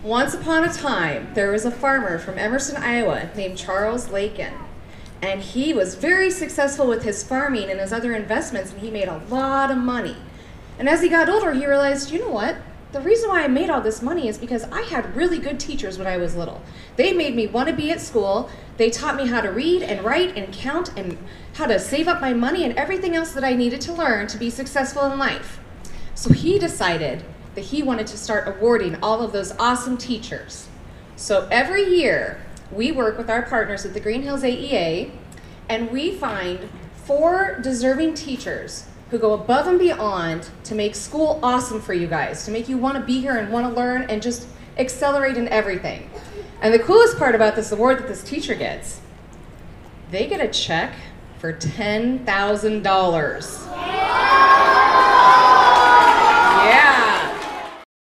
Once upon a time, there was a farmer from Emerson, Iowa named Charles Lakin. And he was very successful with his farming and his other investments, and he made a lot of money. And as he got older, he realized, you know what? The reason why I made all this money is because I had really good teachers when I was little. They made me want to be at school. They taught me how to read and write and count and how to save up my money and everything else that I needed to learn to be successful in life. So he decided that he wanted to start awarding all of those awesome teachers. So every year, we work with our partners at the Green Hills AEA, and we find 4 deserving teachers who go above and beyond to make school awesome for you guys, to make you want to be here and want to learn and just accelerate in everything. And the coolest part about this award that this teacher gets, they get a check for $10,000.